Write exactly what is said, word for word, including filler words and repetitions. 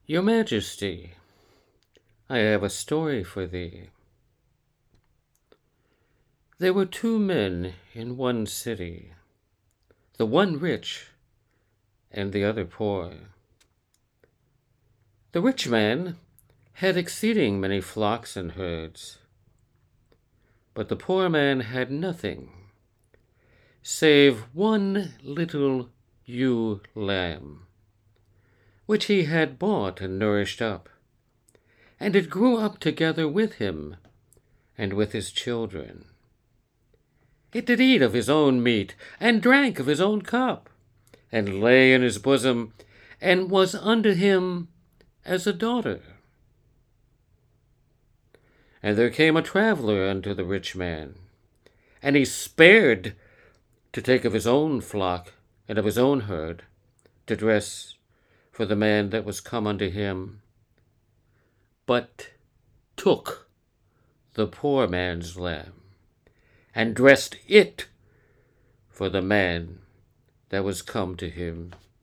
Your Majesty, I have a story for thee. There were two men in one city, the one rich and the other poor. The rich man had exceeding many flocks and herds, but the poor man had nothing save one little ewe lamb, which he had bought and nourished up, and it grew up together with him and with his children. It did eat of his own meat, and drank of his own cup, and lay in his bosom, and was unto him as a daughter. And there came a traveler unto the rich man, and he spared to take of his own flock and of his own herd, to dress for the man that was come unto him, but took the poor man's lamb, and dressed it for the man that was come to him.